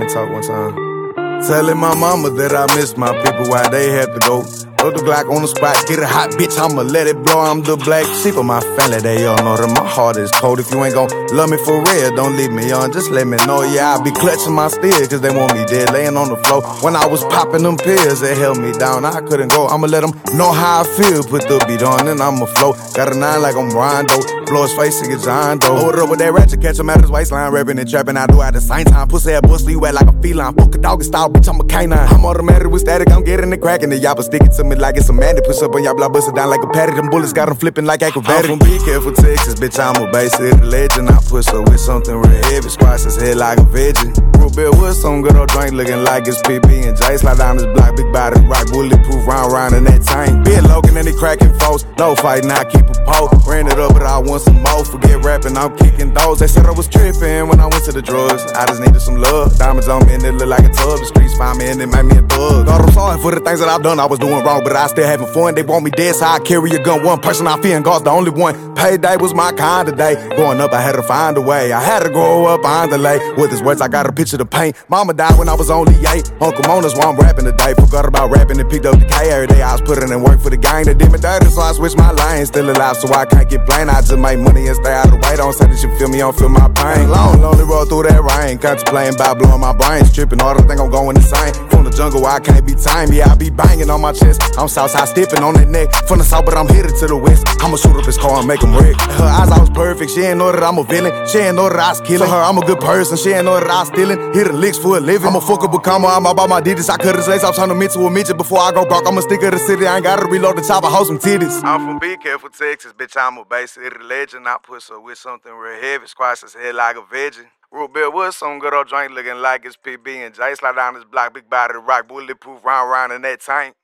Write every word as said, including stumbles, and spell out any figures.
talk one time. Telling my mama that I miss my people while they had to go. Load the Glock on the spot, get a hot bitch, I'ma let it blow. I'm the black sheep of my family, they all know that my heart is cold. If you ain't gon' love me for real, don't leave me on, just let me know. Yeah, I be clutching my steel, cause they want me dead, laying on the floor. When I was popping them pills, they held me down, I couldn't go. I'ma let them know how I feel, put the beat on and I'ma flow. Got a nine like I'm Rondo, blow his face, nigga John Doe. Hold up with that ratchet, catch him at his waistline, rapping and trapping, I do at the same time. Pussy ass boy, sleep wet like a feline, fuck a doggy style, bitch, I'm a canine. I'm automatic with static, I'm getting it cracking, the y'all stick it to me like it's a mandate. Push up on y'all block, bust it down like a patty. Them bullets got them flipping like acrobatic. I'm from Be Careful, Texas, bitch, I'm a Bay City legend. I push up with something real heavy, squash his head like a veggie. Real Bill with some good old drink, looking like it's P B and J. Slide down this block, big body, rock, bulletproof, round, round in that tank. Big Logan and he cracking folks, no fighting, I keep a pole. Ran it up, but I want some more. Forget rapping, I'm kicking those. They said I was tripping when I went to the drugs. I just needed some love. Diamonds on me and it look like a tub. The streets find me and it make me a thug. God, I'm sorry for the things that I've done. I was doing wrong, but I still having fun. They want me dead, so I carry a gun. One person I fear, and God's the only one. Payday was my kind of day. Growing up, I had to find a way. I had to grow up behind the lay. With his words, I got a picture to paint. Mama died when I was only eight. Uncle Mona's why I'm rapping today. Forgot about rapping and picked up the K every day. I was putting in work for the gang that did me dirty, so I switched my lane. Still alive, so I can't get plain. I just make money and stay out of the way. Don't say that you feel me, don't feel my pain. Long, lonely road through that rain. Contemplating about blowing my brains. Tripping hard, I think I'm going insane. From the jungle, I can't be tamed. Yeah, I be banging on my chest. I'm Southside stepping on that neck. From the south, but I'm headed to the west. I'ma shoot up his car and make him wreck. Her eyes, I was perfect. She ain't know that I'm a villain. She ain't know that I was killing. For her, I'm a good person. She ain't know that I was stealing. Hit the licks for a living. I'm a fuck up a comma. I'm about my digits. I cut his legs off, turn him into a midget. Before I go broke, I'm a stick of the city. I ain't gotta reload the chopper, hold some titties. I'm from Be Careful, Texas. Bitch, I'm a Bay City legend. I push her with something real heavy. Squash his head like a veggie. Real Bill with some good old drink, looking like it's P B and J. Slide down this block, big body, rock, bulletproof, round, round in that tank.